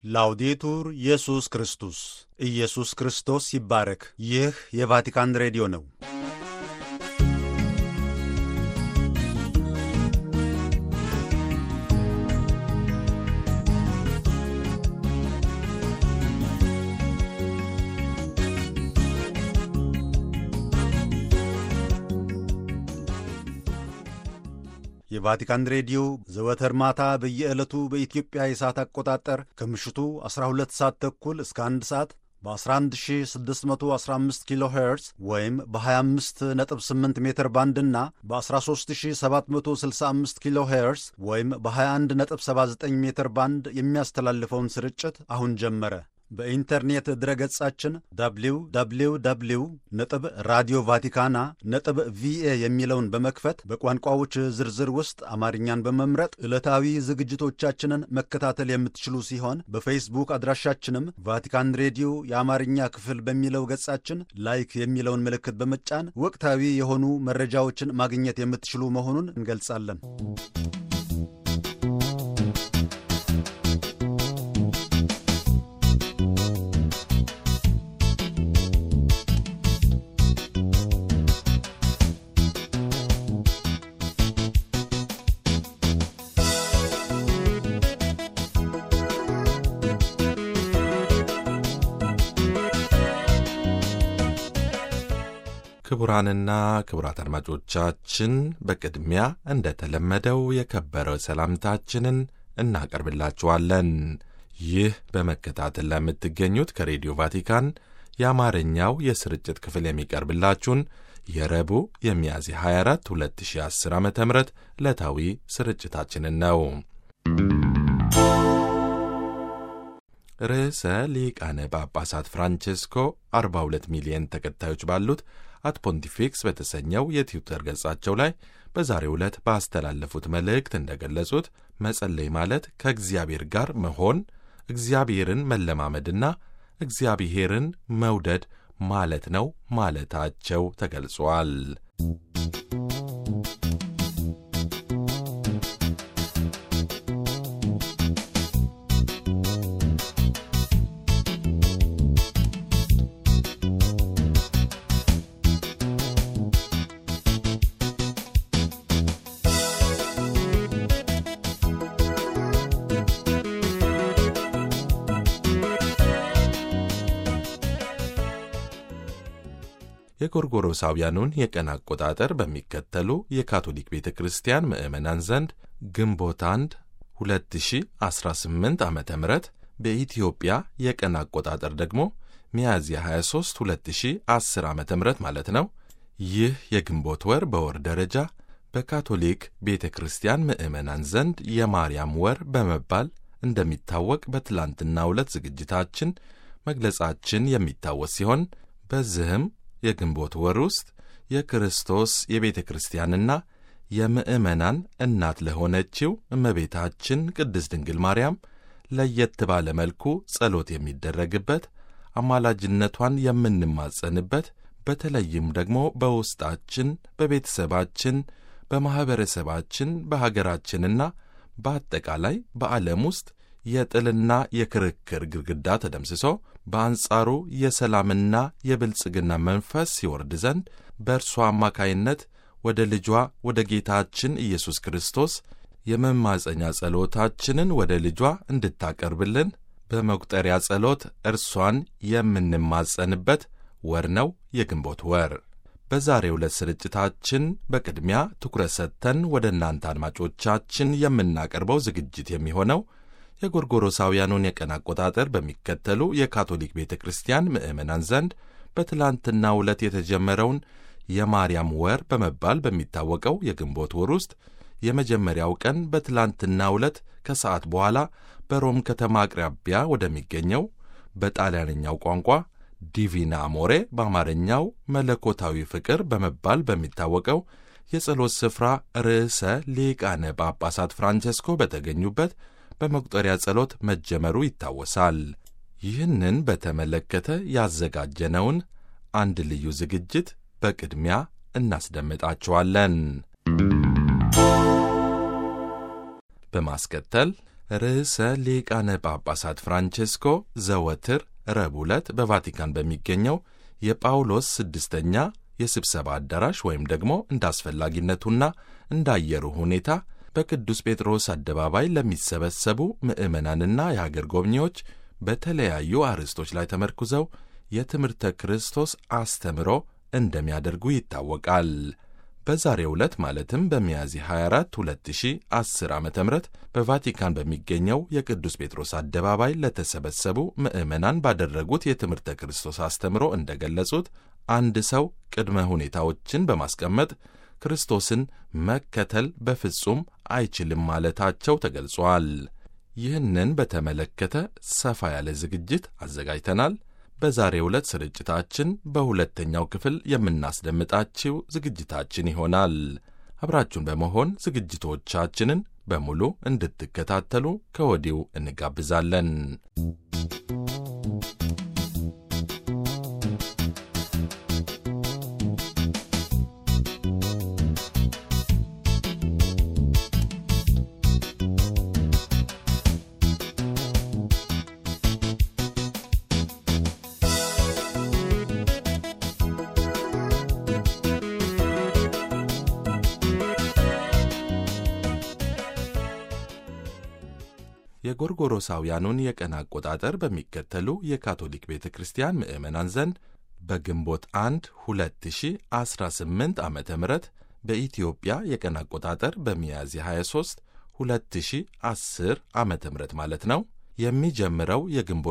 ላውዴቱር ኢየሱስ ክርስቶስ ኢየሱስ ክርስቶስ ይባረክ። ይህ የቫቲካን ሬዲዮ ነው። የቫቲካን ሬዲዮ ዘወትር ማታ በየዕለቱ በኢትዮጵያ የሰዓት አቆጣጠር ከምሽቱ 12 ሰዓት ተኩል እስከ 1 ሰዓት በ11615 ኪሎ ሄርዝ ወይም በ258 ሜትር ባንድ እና በ13765 ኪሎ ሄርዝ ወይም በ2179 ሜትር ባንድ የሚያስተላልፈውን ስርጭት አሁን ጀመረ። በኢንተርኔት ድረገጻችን www ራዲዮ ቫቲካና ቪኤ የሚለውን በመክፈት በቋንቋዎች ዝርዝር ውስጥ አማርኛን በመምረጥ ዕለታዊ ዝግጅቶቻችንን መከታተል የምትችሉ ሲሆን በፌስቡክ አድራሻችንም ቫቲካን ሬዲዮ የአማርኛ ክፍል በሚለው ገጻችን ላይክ የሚለውን ምልክት በመጫን ወቅታዊ የሆኑ መረጃዎችን ማግኘት የምትችሉ መሆኑን እንገልጻለን። ክቡራንና ክቡራት አድማጮቻችን በቅድሚያ እንደተለመደው የከበረ ሰላምታችንን እናቀርብላችኋለን። ይህ በመከታተል ላይ የምትገኙት ከሬዲዮ ቫቲካን የአማርኛው የስርጭት ክፍል የሚቀርብላችሁን የረቡዕ የሚያዝያ 24 2010 ዓ.ም ዕለታዊ ስርጭታችንን ነው። ርዕሰ ሊቃነ ጳጳሳት ፍራንቼስኮ 42 ሚሊዮን ተከታዮች ባሉት አት ፖንቲፊክስ በተሰኘው የትዊተር ገጻቸው ላይ በዛሬው ዕለት ባስተላለፉት መልእክት እንደገለጹት መጸለይ ማለት ከእግዚአብሔር ጋር መሆን፣ እግዚአብሔርን መለማመድና እግዚአብሔርን መውደድ ማለት ነው ማለታቸው ተገልጿል። የጎርጎሮሳውያኑን የቀን አቆጣጠር በሚከተሉ የካቶሊክ ቤተ ክርስቲያን ምዕመናን ዘንድ ግንቦት 1 2018 ዓ.ም በኢትዮጵያ የቀን አቆጣጠር ደግሞ ሚያዝያ 23 2010 ዓ.ም ማለት ነው። ይህ የግንቦት ወር በወር ደረጃ በካቶሊክ ቤተ ክርስቲያን ምዕመናን ዘንድ የማርያም ወር በመባል እንደሚታወቅ በትላንትናው ዕለት ዝግጅታችን መግለጻችን የሚታወስ ሲሆን በዚህም የግንቦት ወር ውስጥ የክርስቶስ የቤተ ክርስቲያንና የምዕመናን እናት ለሆነችው እመቤታችን ቅድስት ድንግል ማርያም ለየት ባለ መልኩ ጸሎት የሚደረግበት፣ አማላጅነቷን የምንማጸንበት፣ በተለይም ደግሞ በውስጣችን፣ በቤተሰባችን፣ በማኅበረሰባችን፣ በሀገራችንና በአጠቃላይ በዓለም ውስጥ የጥልና የክርክር ግድግዳ ተደምስሶ በአንጻሩ የሰላምና የብልጽግና መንፈስ ሲወርድ ዘንድ በእርሷ አማካይነት ወደ ልጇ ወደ ጌታችን ኢየሱስ ክርስቶስ የመማጸኛ ጸሎታችንን ወደ ልጇ እንድታቀርብልን በመቁጠሪያ ጸሎት እርሷን የምንማጸንበት ወር ነው የግንቦት ወር። በዛሬው ዕለት ስርጭታችን በቅድሚያ ትኩረት ሰጥተን ወደ እናንተ አድማጮቻችን የምናቀርበው ዝግጅት የሚሆነው የጎርጎሮሳውያኑን የቀን አቆጣጠር በሚከተሉ የካቶሊክ ቤተ ክርስቲያን ምዕመናን ዘንድ በትላንትናው ዕለት የተጀመረውን የማርያም ወር በመባል በሚታወቀው የግንቦት ወር ውስጥ የመጀመሪያው ቀን በትላንትናው ዕለት ከሰዓት በኋላ በሮም ከተማ አቅራቢያ ወደሚገኘው በጣሊያንኛው ቋንቋ ዲቪና አሞሬ በአማርኛው መለኮታዊ ፍቅር በመባል በሚታወቀው የጸሎት ስፍራ ርዕሰ ሊቃነ ጳጳሳት ፍራንቼስኮ በተገኙበት በመቁጠሪያ ጸሎት መጀመሩ ይታወሳል። ይህንን በተመለከተ ያዘጋጀነውን አንድ ልዩ ዝግጅት በቅድሚያ እናስደምጣችኋለን። በማስከተል ርዕሰ ሊቃነ ጳጳሳት ፍራንቼስኮ ዘወትር ረቡዕ ዕለት በቫቲካን በሚገኘው የጳውሎስ ስድስተኛ የስብሰባ አዳራሽ ወይም ደግሞ እንደ አስፈላጊነቱና እንዳየሩ ሁኔታ በቅዱስ ጴጥሮስ አደባባይ ለሚሰበሰቡ ምዕመናንና የሀገር ጎብኚዎች በተለያዩ አርዕስቶች ላይ ተመርኩዘው የትምህርተ ክርስቶስ አስተምሮ እንደሚያደርጉ ይታወቃል። በዛሬው ዕለት ማለትም በሚያዝያ 24 2010 ዓ.ም በቫቲካን በሚገኘው የቅዱስ ጴጥሮስ አደባባይ ለተሰበሰቡ ምዕመናን ባደረጉት የትምህርተ ክርስቶስ አስተምሮ እንደገለጹት አንድ ሰው ቅድመ ሁኔታዎችን በማስቀመጥ ክርስቶስን መከተል በፍጹም አይችልም ማለታቸው ተገልጿል። ይህንን በተመለከተ ሰፋ ያለ ዝግጅት አዘጋጅተናል። በዛሬው ዕለት ስርጭታችን በሁለተኛው ክፍል የምናስደምጣችው ዝግጅታችን ይሆናል። አብራችሁን በመሆን ዝግጅቶቻችንን በሙሉ እንድትከታተሉ ከወዲሁ እንጋብዛለን። የጎርጎሮሳውያኑን የቀን አቆጣጠር በሚከተሉ የካቶሊክ ቤተ ክርስቲያን ምዕመናን ዘንድ በግንቦት 1 2018 ዓ.ም በኢትዮጵያ የቀን አቆጣጠር በሚያዝያ 23 2010 ዓ.ም ማለት ነው የሚጀምረው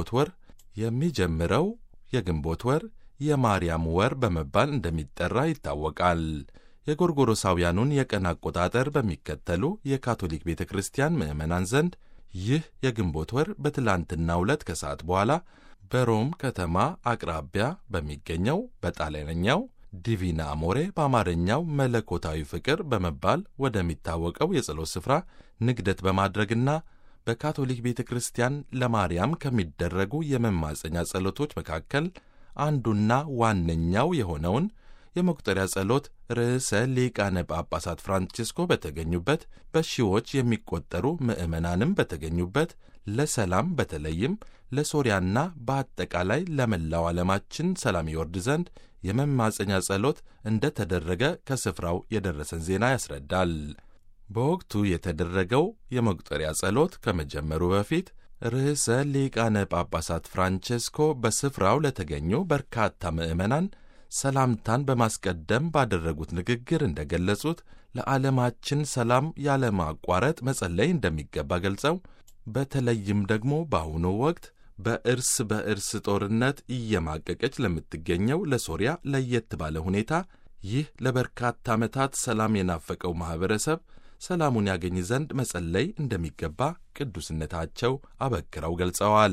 የግንቦት ወር የማርያም ወር በመባል እንደሚጠራ ይታወቃል። የጎርጎሮሳውያኑን የቀን አቆጣጠር በሚከተሉ የካቶሊክ ቤተ ክርስቲያን ምዕመናን ዘንድ ይህ የግንቦት ወር በትላንትናው ዕለት ከሰዓት በኋላ በሮም ከተማ አቅራቢያ በሚገኘው በጣሊያንኛው ዲቪና አሞሬ በአማርኛው መለኮታዊ ፍቅር በመባል ወደሚታወቀው የጸሎት ስፍራ ንግደት በማድረግና በካቶሊክ ቤተ ክርስቲያን ለማርያም ከሚደረጉ የመማፀኛ ጸሎቶች መካከል አንዱና ዋነኛው የሆነውን የመቁጠሪያ ጸሎት ርዕሰ ሊቃነ ጳጳሳት ፍራንቼስኮ በተገኙበት በሺዎች የሚቆጠሩ ምዕመናንም በተገኙበት ለሰላም በተለይም ለሶርያና በአጠቃላይ ለመላው ዓለማችን ሰላም ይወርድ ዘንድ የመማፀኛ ጸሎት እንደ ተደረገ ከስፍራው የደረሰን ዜና ያስረዳል። በወቅቱ የተደረገው የመቁጠሪያ ጸሎት ከመጀመሩ በፊት ርዕሰ ሊቃነ ጳጳሳት ፍራንቼስኮ በስፍራው ለተገኙ በርካታ ምዕመናን ሰላምታን በማስቀደም ባደረጉት ንግግር እንደገለጹት ለዓለማችን ሰላም ያለማቋረጥ መጸለይ እንደሚገባ ገልጸው በተለይም ደግሞ በአሁኑ ወቅት በእርስ በእርስ ጦርነት እየማቀቀች ለምትገኘው ለሶርያ ለየት ባለ ሁኔታ ይህ ለበርካታ ዓመታት ሰላም የናፈቀው ማኅበረሰብ ሰላሙን ያገኝ ዘንድ መጸለይ እንደሚገባ ቅዱስነታቸው አበክረው ገልጸዋል።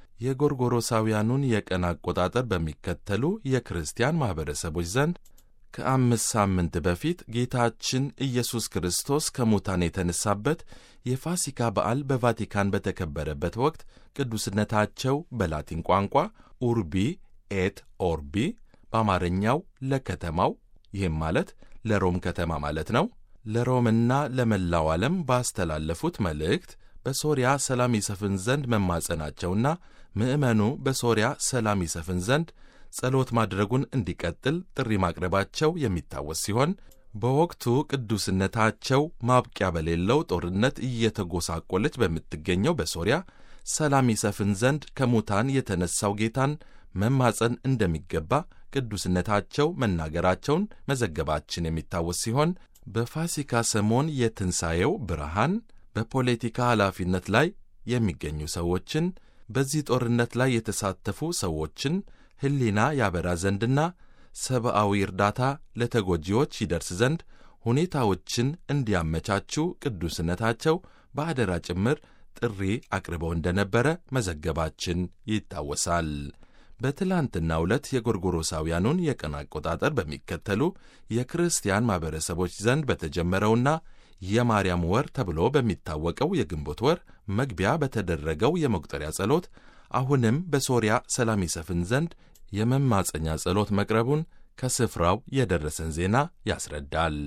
የጎርጎሮሳውያኑን የቀን አቆጣጠር በሚከተሉ የክርስቲያን ማኅበረሰቦች ዘንድ ከ5 ሳምንት በፊት ጌታችን ኢየሱስ ክርስቶስ ከሙታን የተነሳበት የፋሲካ በዓል በቫቲካን በተከበረበት ወቅት ቅዱስነታቸው በላቲን ቋንቋ ኡርቢ ኤት ኦርቢ በአማርኛው ለከተማው ይህም ማለት ለሮም ከተማ ማለት ነው ለሮምና ለመላው ዓለም ባስተላለፉት መልእክት በሶርያ ሰላም ይሰፍን ዘንድ መማጸናቸውና ምዕመኑ በሶርያ ሰላም ይሰፍን ዘንድ ጸሎት ማድረጉን እንዲቀጥል ጥሪ ማቅረባቸው የሚታወስ ሲሆን በወቅቱ ቅዱስነታቸው ማብቂያ በሌለው ጦርነት እየተጎሳቆለች በምትገኘው በሶርያ ሰላም ይሰፍን ዘንድ ከሙታን የተነሳው ጌታን መማጸን እንደሚገባ ቅዱስነታቸው መናገራቸውን መዘገባችን የሚታወስ ሲሆን በፋሲካ ሰሞን የትንሣኤው ብርሃን በፖለቲካ ኃላፊነት ላይ የሚገኙ ሰዎችን በዚህ ጦርነት ላይ የተሳተፉ ሰዎችን ሕሊና ያበራ ዘንድና ሰብአዊ እርዳታ ለተጎጂዎች ይደርስ ዘንድ ሁኔታዎችን እንዲያመቻቹ ቅዱስነታቸው በአደራ ጭምር ጥሪ አቅርበው እንደነበረ መዘገባችን ይታወሳል። በትላንትናው ዕለት የጎርጎሮሳውያኑን የቀን አቆጣጠር በሚከተሉ የክርስቲያን ማኅበረሰቦች ዘንድ በተጀመረውና የማርያም ወር ተብሎ በሚታወቀው የግንቦት ወር መግቢያ በተደረገው የመቁጠሪያ ጸሎት አሁንም በሶርያ ሰላም ይሰፍን ዘንድ የመማፀኛ ጸሎት መቅረቡን ከስፍራው የደረሰን ዜና ያስረዳል።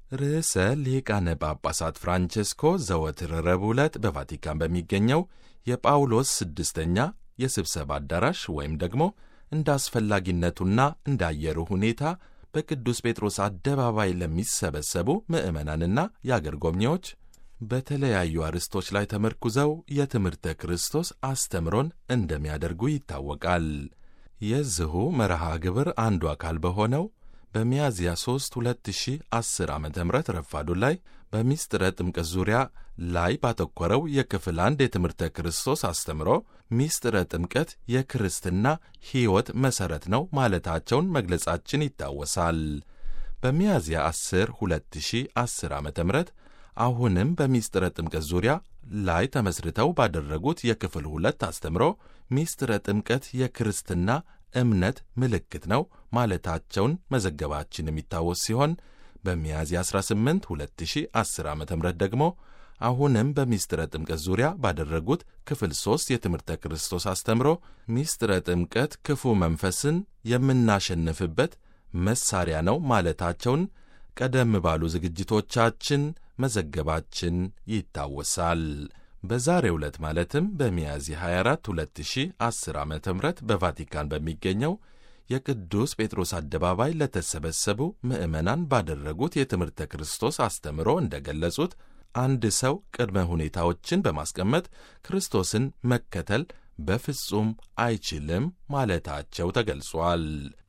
ርዕሰ ሊቃነ ጳጳሳት ፍራንቼስኮ ዘወትር ረቡዕ ዕለት በቫቲካን በሚገኘው የጳውሎስ ስድስተኛ የስብሰባ አዳራሽ ወይም ደግሞ እንደ አስፈላጊነቱና እንደ አየሩ ሁኔታ በቅዱስ ጴጥሮስ አደባባይ ለሚሰበሰቡ ምዕመናንና የአገር ጎብኚዎች በተለያዩ አርዕስቶች ላይ ተመርኩዘው የትምህርተ ክርስቶስ አስተምሮን እንደሚያደርጉ ይታወቃል። የዚሁ መርሃ ግብር አንዱ አካል በሆነው በሚያዝያ 3 2010 ዓ.ም ረፋዱ ላይ በሚስጥረ ጥምቀት ዙሪያ ላይ ባተኮረው የክፍል 1 የትምህርተ ክርስቶስ አስተምሮ ሚስጥረ ጥምቀት የክርስትና ሕይወት መሠረት ነው ማለታቸውን መግለጻችን ይታወሳል። በሚያዝያ 10 2010 ዓ.ም አሁንም በሚስጥረ ጥምቀት ዙሪያ ላይ ተመስርተው ባደረጉት የክፍል 2 አስተምሮ ሚስጥረ ጥምቀት የክርስትና እምነት ምልክት ነው ማለታቸውን መዘገባችን የሚታወስ ሲሆን በሚያዝያ 18 2010 ዓ.ም ደግሞ አሁንም በሚስጥረ ጥምቀት ዙሪያ ባደረጉት ክፍል 3 የትምህርተ ክርስቶስ አስተምሮ ሚስጥረ ጥምቀት ክፉ መንፈስን የምናሸንፍበት መሳሪያ ነው ማለታቸውን ቀደም ባሉ ዝግጅቶቻችን መዘገባችን ይታወሳል። በዛሬው ዕለት ማለትም በሚያዝያ 24 2010 ዓ.ም በቫቲካን በሚገኘው የቅዱስ ጴጥሮስ አደባባይ ለተሰበሰቡ ምዕመናን ባደረጉት የትምህርተ ክርስቶስ አስተምሮ እንደገለጹት አንድ ሰው ቅድመ ሁኔታዎችን በማስቀመጥ ክርስቶስን መከተል በፍጹም አይችልም ማለታቸው ተገልጿል።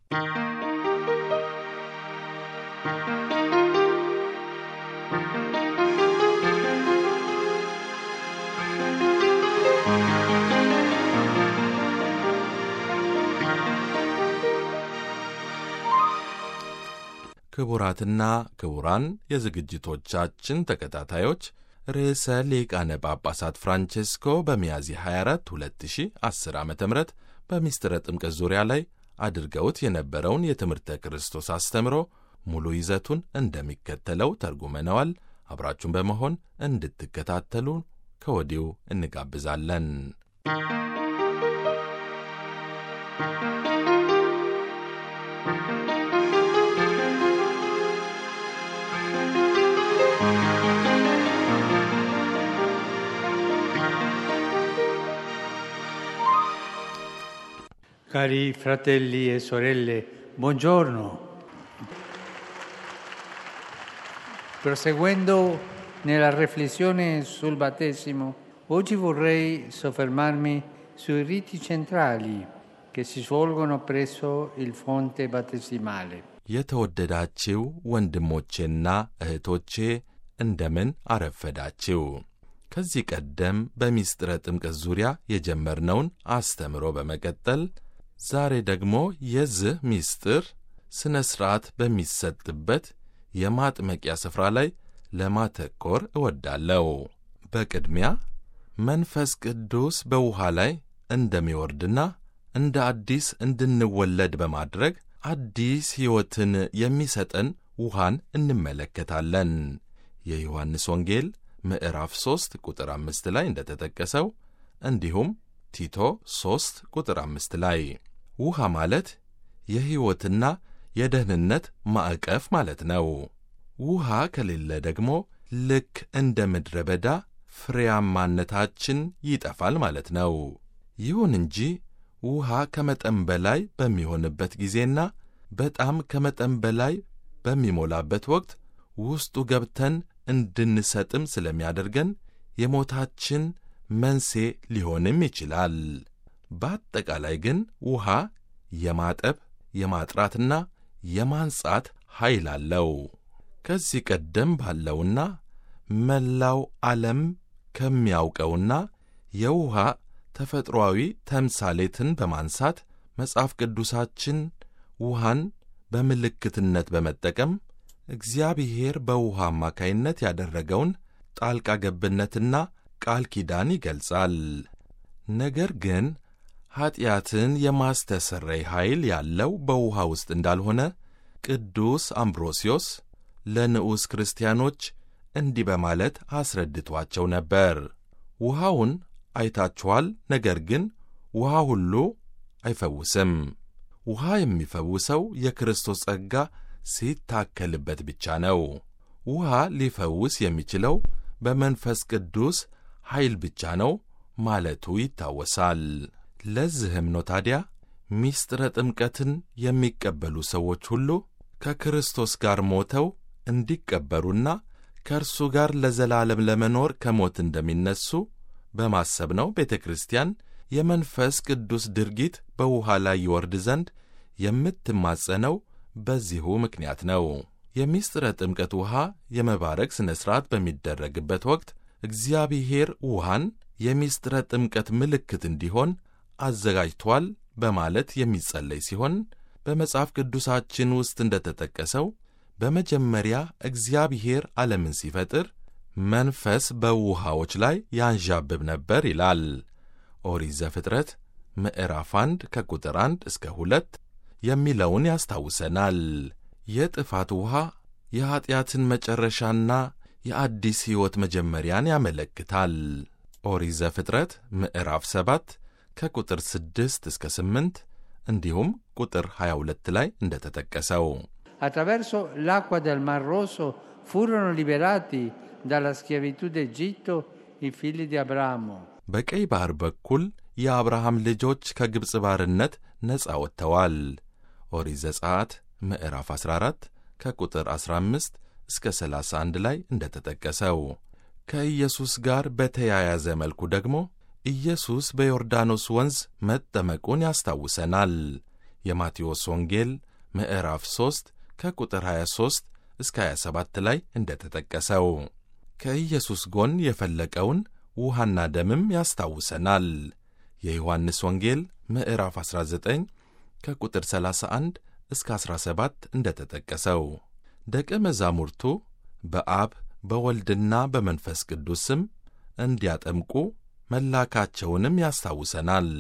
ክቡራትና ክቡራን የዝግጅቶቻችን ተከታታዮች ርዕሰ ሊቃነ ጳጳሳት ፍራንቼስኮ በሚያዝያ 24 2010 ዓ.ም በሚስጥረ ጥምቀት ዙሪያ ላይ አድርገውት የነበረውን የትምህርተ ክርስቶስ አስተምሮ ሙሉ ይዘቱን እንደሚከተለው ተርጉመነዋል። አብራችሁን በመሆን እንድትከታተሉ ከወዲሁ እንጋብዛለን። Cari fratelli e sorelle, buongiorno. Proseguendo nella riflessione sul battesimo, oggi vorrei soffermarmi sui riti centrali che si svolgono presso il fonte battesimale. የተወደዳችሁ ወንድሞቼና እህቶቼ እንደምን አረፈዳችሁ። ከዚህ ቀደም በሚስጥረ ጥምቀት ዙሪያ የጀመርነውን አስተምሮ በመቀጠል ዛሬ ደግሞ የዚህ ሚስጥር ስነ ሥርዓት በሚሰጥበት የማጥመቂያ ስፍራ ላይ ለማተኮር እወዳለሁ። በቅድሚያ መንፈስ ቅዱስ በውሃ ላይ እንደሚወርድና እንደ አዲስ እንድንወለድ በማድረግ አዲስ ሕይወትን የሚሰጠን ውሃን እንመለከታለን። የዮሐንስ ወንጌል ምዕራፍ 3 ቁጥር 5 ላይ እንደተጠቀሰው እንዲሁም ቲቶ 3 ቁጥር 5 ላይ ውሃ ማለት የሕይወትና የደህንነት ማዕቀፍ ማለት ነው። ውሃ ከሌለ ደግሞ ልክ እንደ ምድረ በዳ ፍሬያማነታችን ይጠፋል ማለት ነው። ይሁን እንጂ ውሃ ከመጠን በላይ በሚሆንበት ጊዜና በጣም ከመጠን በላይ በሚሞላበት ወቅት ውስጡ ገብተን እንድንሰጥም ስለሚያደርገን የሞታችን መንስኤ ሊሆንም ይችላል። በአጠቃላይ ግን ውሃ የማጠብ የማጥራትና የማንጻት ኃይል አለው። ከዚህ ቀደም ባለውና መላው ዓለም ከሚያውቀውና የውሃ ተፈጥሮአዊ ተምሳሌትን በማንሳት መጽሐፍ ቅዱሳችን ውሃን በምልክትነት በመጠቀም እግዚአብሔር በውሃ አማካይነት ያደረገውን ጣልቃ ገብነትና ቃል ኪዳን ይገልጻል። ነገር ግን ኀጢአትን የማስተሰረይ ኃይል ያለው በውሃ ውስጥ እንዳልሆነ ቅዱስ አምብሮስዮስ ለንዑስ ክርስቲያኖች እንዲህ በማለት አስረድቷቸው ነበር። ውሃውን አይታችኋል፣ ነገር ግን ውሃ ሁሉ አይፈውስም። ውሃ የሚፈውሰው የክርስቶስ ጸጋ ሲታከልበት ብቻ ነው። ውሃ ሊፈውስ የሚችለው በመንፈስ ቅዱስ ኃይል ብቻ ነው ማለቱ ይታወሳል። ለዚህም ነው ታዲያ ምስጢረ ጥምቀትን የሚቀበሉ ሰዎች ሁሉ ከክርስቶስ ጋር ሞተው እንዲቀበሩና ከእርሱ ጋር ለዘላለም ለመኖር ከሞት እንደሚነሱ በማሰብ ነው ቤተ ክርስቲያን የመንፈስ ቅዱስ ድርጊት በውሃ ላይ ይወርድ ዘንድ የምትማጸነው። በዚሁ ምክንያት ነው። የምስጢረ ጥምቀት ውሃ የመባረክ ሥነ ሥርዓት በሚደረግበት ወቅት እግዚአብሔር ውሃን የምስጢረ ጥምቀት ምልክት እንዲሆን አዘጋጅቷል በማለት የሚጸለይ ሲሆን በመጽሐፍ ቅዱሳችን ውስጥ እንደተጠቀሰው በመጀመሪያ እግዚአብሔር ዓለምን ሲፈጥር መንፈስ በውሃዎች ላይ ያንዣብብ ነበር ይላል። ኦሪት ዘፍጥረት ምዕራፍ 1 ከቁጥር 1 እስከ 2 የሚለውን ያስታውሰናል። የጥፋት ውሃ የኀጢአትን መጨረሻና የአዲስ ሕይወት መጀመሪያን ያመለክታል። ኦሪት ዘፍጥረት ምዕራፍ 7 ከቁጥር 6 እስከ 8 እንዲሁም ቁጥር 22 ላይ እንደተጠቀሰው Attraverso l'acqua del Mar Rosso furono liberati dalla schiavitù d'Egitto i figli di Abramo. በቀይ ባሕር በኩል የአብርሃም ልጆች ከግብፅ ባርነት ነፃ ወጥተዋል። ኦሪት ዘጸአት ምዕራፍ 14 ከቁጥር 15 እስከ 31 ላይ እንደተጠቀሰው ከኢየሱስ ጋር በተያያዘ መልኩ ደግሞ ኢየሱስ በዮርዳኖስ ወንዝ መጠመቁን ያስታውሰናል። የማቴዎስ ወንጌል ምዕራፍ 3 ከቁጥር 23 እስከ 27 ላይ እንደተጠቀሰው ከኢየሱስ ጎን የፈለቀውን ውሃና ደምም ያስታውሰናል። የዮሐንስ ወንጌል ምዕራፍ 19 ከቁጥር 31 እስከ 17 እንደተጠቀሰው ደቀ መዛሙርቱ በአብ በወልድና በመንፈስ ቅዱስ ስም እንዲያጠምቁ መላካቸውንም ያስታውሰናል።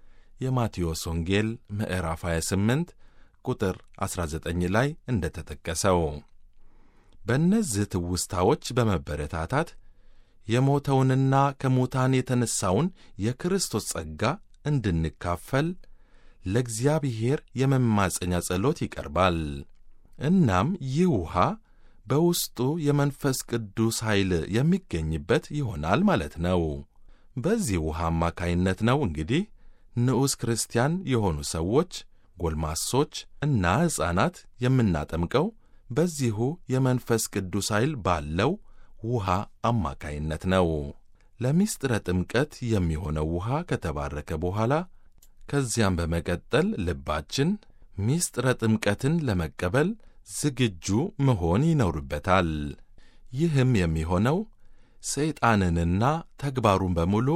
የማቴዎስ ወንጌል ምዕራፍ 28 ቁጥር 19 ላይ እንደተጠቀሰው በእነዚህ ትውስታዎች በመበረታታት የሞተውንና ከሙታን የተነሣውን የክርስቶስ ጸጋ እንድንካፈል ለእግዚአብሔር የመማፀኛ ጸሎት ይቀርባል። እናም ይህ ውሃ በውስጡ የመንፈስ ቅዱስ ኃይል የሚገኝበት ይሆናል ማለት ነው። በዚህ ውሃ አማካይነት ነው እንግዲህ ንዑስ ክርስቲያን የሆኑ ሰዎች፣ ጎልማሶች እና ሕፃናት የምናጠምቀው በዚሁ የመንፈስ ቅዱስ ኃይል ባለው ውሃ አማካይነት ነው። ለምስጢረ ጥምቀት የሚሆነው ውሃ ከተባረከ በኋላ ከዚያም በመቀጠል ልባችን ምስጢረ ጥምቀትን ለመቀበል ዝግጁ መሆን ይኖርበታል። ይህም የሚሆነው ሰይጣንንና ተግባሩን በሙሉ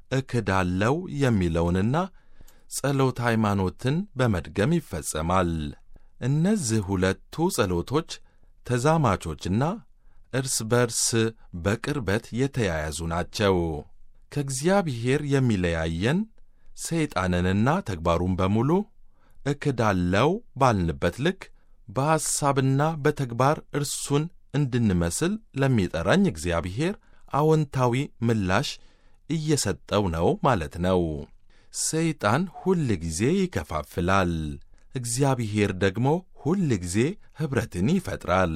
እክዳለው የሚለውንና ጸሎተ ሃይማኖትን በመድገም ይፈጸማል። እነዚህ ሁለቱ ጸሎቶች ተዛማቾችና እርስ በርስ በቅርበት የተያያዙ ናቸው። ከእግዚአብሔር የሚለያየን ሰይጣንንና ተግባሩን በሙሉ እክዳለው ባልንበት ልክ በሐሳብና በተግባር እርሱን እንድንመስል ለሚጠራኝ እግዚአብሔር አዎንታዊ ምላሽ እየሰጠው ነው ማለት ነው። ሰይጣን ሁል ጊዜ ይከፋፍላል፣ እግዚአብሔር ደግሞ ሁል ጊዜ ኅብረትን ይፈጥራል።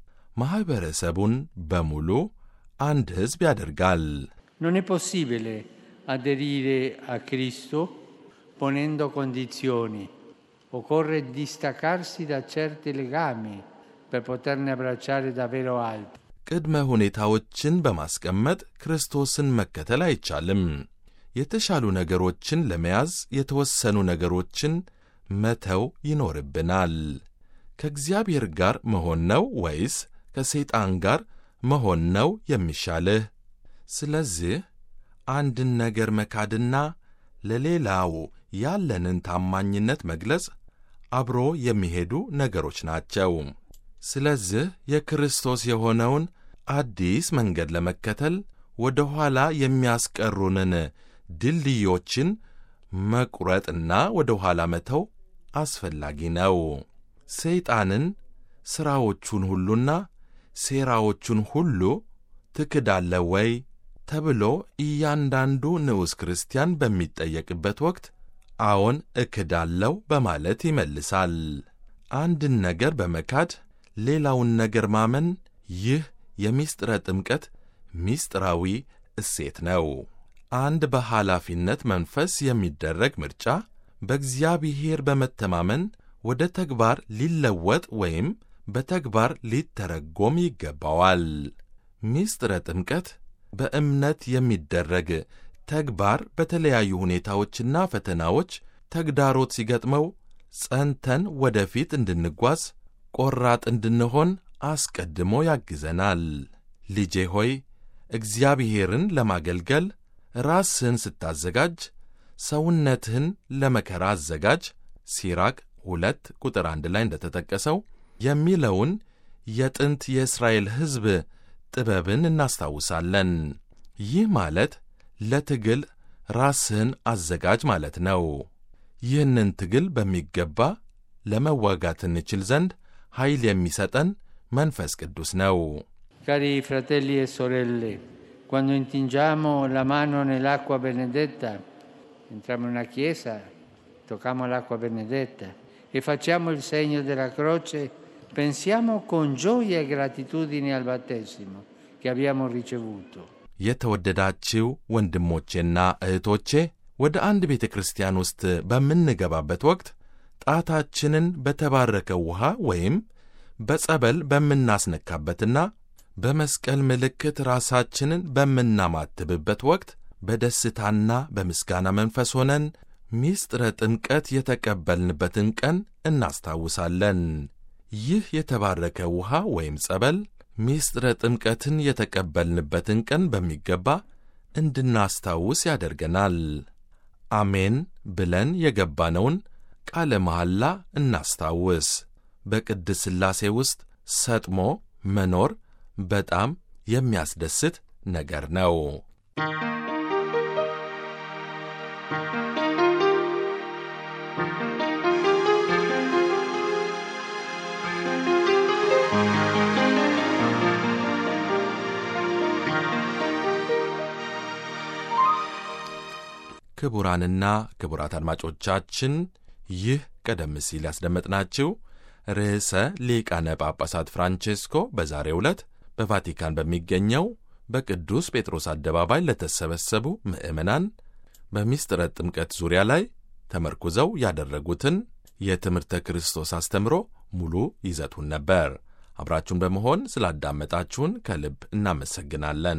ማኅበረሰቡን በሙሉ አንድ ሕዝብ ያደርጋል። Non è possibile aderire a Cristo ponendo condizioni. Occorre distaccarsi da certi legami per poterne abbracciare davvero altri. ቅድመ ሁኔታዎችን በማስቀመጥ ክርስቶስን መከተል አይቻልም። የተሻሉ ነገሮችን ለመያዝ የተወሰኑ ነገሮችን መተው ይኖርብናል። ከእግዚአብሔር ጋር መሆን ነው ወይስ ከሰይጣን ጋር መሆን ነው የሚሻልህ? ስለዚህ አንድን ነገር መካድና ለሌላው ያለንን ታማኝነት መግለጽ አብሮ የሚሄዱ ነገሮች ናቸው። ስለዚህ የክርስቶስ የሆነውን አዲስ መንገድ ለመከተል ወደ ኋላ የሚያስቀሩንን ድልድዮችን መቁረጥና ወደ ኋላ መተው አስፈላጊ ነው። ሰይጣንን ሥራዎቹን ሁሉና ሴራዎቹን ሁሉ ትክዳለህ ወይ ተብሎ እያንዳንዱ ንዑስ ክርስቲያን በሚጠየቅበት ወቅት አዎን እክዳለሁ በማለት ይመልሳል። አንድን ነገር በመካድ ሌላውን ነገር ማመን ይህ የምስጢረ ጥምቀት ምስጢራዊ እሴት ነው። አንድ በኃላፊነት መንፈስ የሚደረግ ምርጫ በእግዚአብሔር በመተማመን ወደ ተግባር ሊለወጥ ወይም በተግባር ሊተረጎም ይገባዋል። ምስጢረ ጥምቀት በእምነት የሚደረግ ተግባር በተለያዩ ሁኔታዎችና ፈተናዎች ተግዳሮት ሲገጥመው ጸንተን ወደፊት እንድንጓዝ ቆራጥ እንድንሆን አስቀድሞ ያግዘናል። ልጄ ሆይ እግዚአብሔርን ለማገልገል ራስህን ስታዘጋጅ ሰውነትህን ለመከራ አዘጋጅ ሲራክ 2 ቁጥር 1 ላይ እንደተጠቀሰው የሚለውን የጥንት የእስራኤል ሕዝብ ጥበብን እናስታውሳለን። ይህ ማለት ለትግል ራስህን አዘጋጅ ማለት ነው። ይህንን ትግል በሚገባ ለመዋጋት እንችል ዘንድ ኃይል የሚሰጠን መንፈስ ቅዱስ ነው። Cari fratelli e sorelle, quando intingiamo la mano nell'acqua benedetta, entriamo in una chiesa, tocchiamo l'acqua benedetta e facciamo il segno della croce, pensiamo con gioia e gratitudine al battesimo che abbiamo ricevuto. የተወደዳችሁ ወንድሞቼና እህቶቼ ወደ አንድ ቤተ ክርስቲያን ውስጥ በምንገባበት ወቅት ጣታችንን በተባረከው ውሃ ወይም በጸበል በምናስነካበትና በመስቀል ምልክት ራሳችንን በምናማትብበት ወቅት በደስታና በምስጋና መንፈስ ሆነን ምስጢረ ጥምቀት የተቀበልንበትን ቀን እናስታውሳለን። ይህ የተባረከ ውሃ ወይም ጸበል ምስጢረ ጥምቀትን የተቀበልንበትን ቀን በሚገባ እንድናስታውስ ያደርገናል። አሜን ብለን የገባነውን ቃለ መሐላ እናስታውስ። በቅድስት ሥላሴ ውስጥ ሰጥሞ መኖር በጣም የሚያስደስት ነገር ነው። ክቡራንና ክቡራት አድማጮቻችን ይህ ቀደም ሲል ያስደመጥናችሁ ርዕሰ ሊቃነ ጳጳሳት ፍራንቼስኮ በዛሬው ዕለት በቫቲካን በሚገኘው በቅዱስ ጴጥሮስ አደባባይ ለተሰበሰቡ ምዕመናን በምስጢረ ጥምቀት ዙሪያ ላይ ተመርኩዘው ያደረጉትን የትምህርተ ክርስቶስ አስተምሮ ሙሉ ይዘቱን ነበር። አብራችሁን በመሆን ስላዳመጣችሁን ከልብ እናመሰግናለን።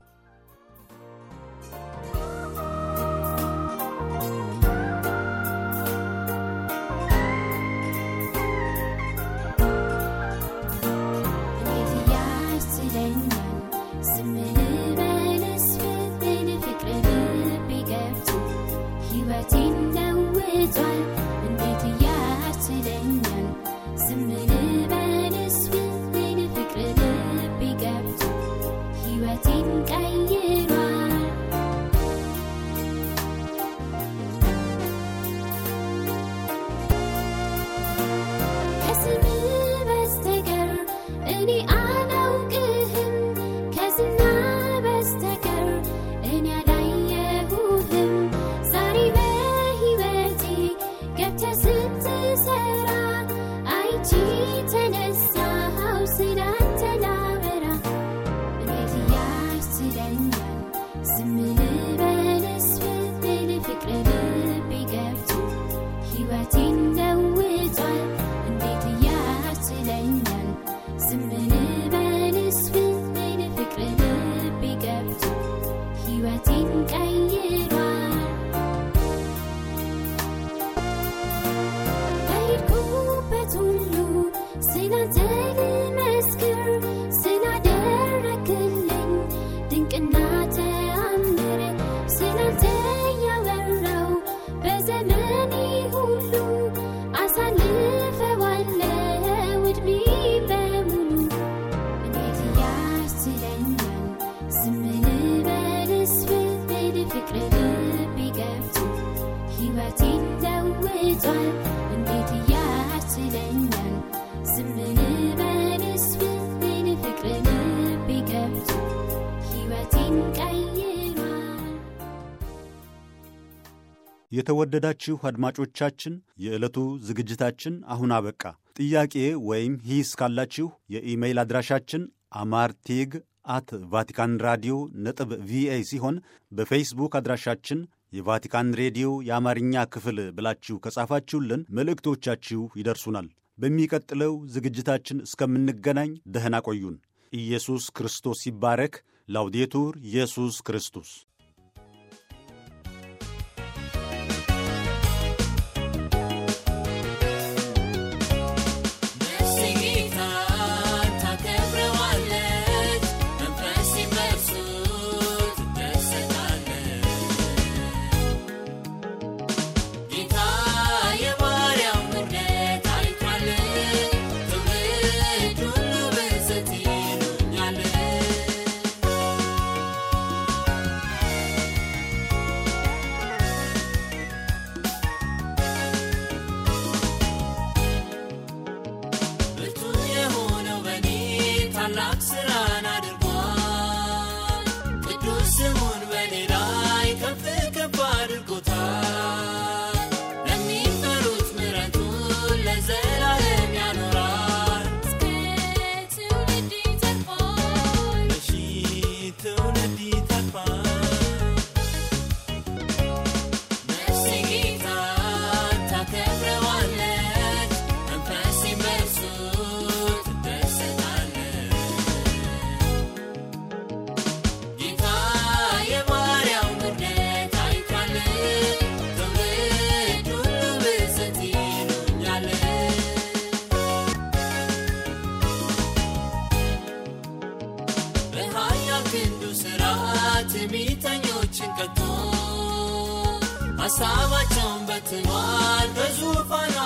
የተወደዳችሁ አድማጮቻችን የዕለቱ ዝግጅታችን አሁን አበቃ። ጥያቄ ወይም ሂስ ካላችሁ የኢሜይል አድራሻችን amartig@vaticanradio.va ሲሆን በፌስቡክ አድራሻችን የቫቲካን ሬዲዮ የአማርኛ ክፍል ብላችሁ ከጻፋችሁልን መልእክቶቻችሁ ይደርሱናል። በሚቀጥለው ዝግጅታችን እስከምንገናኝ ደህና ቆዩን። ኢየሱስ ክርስቶስ ይባረክ። ላውዴቱር ኢየሱስ ክርስቶስ ሐሳባቸውን በትኗል በዙፋኑ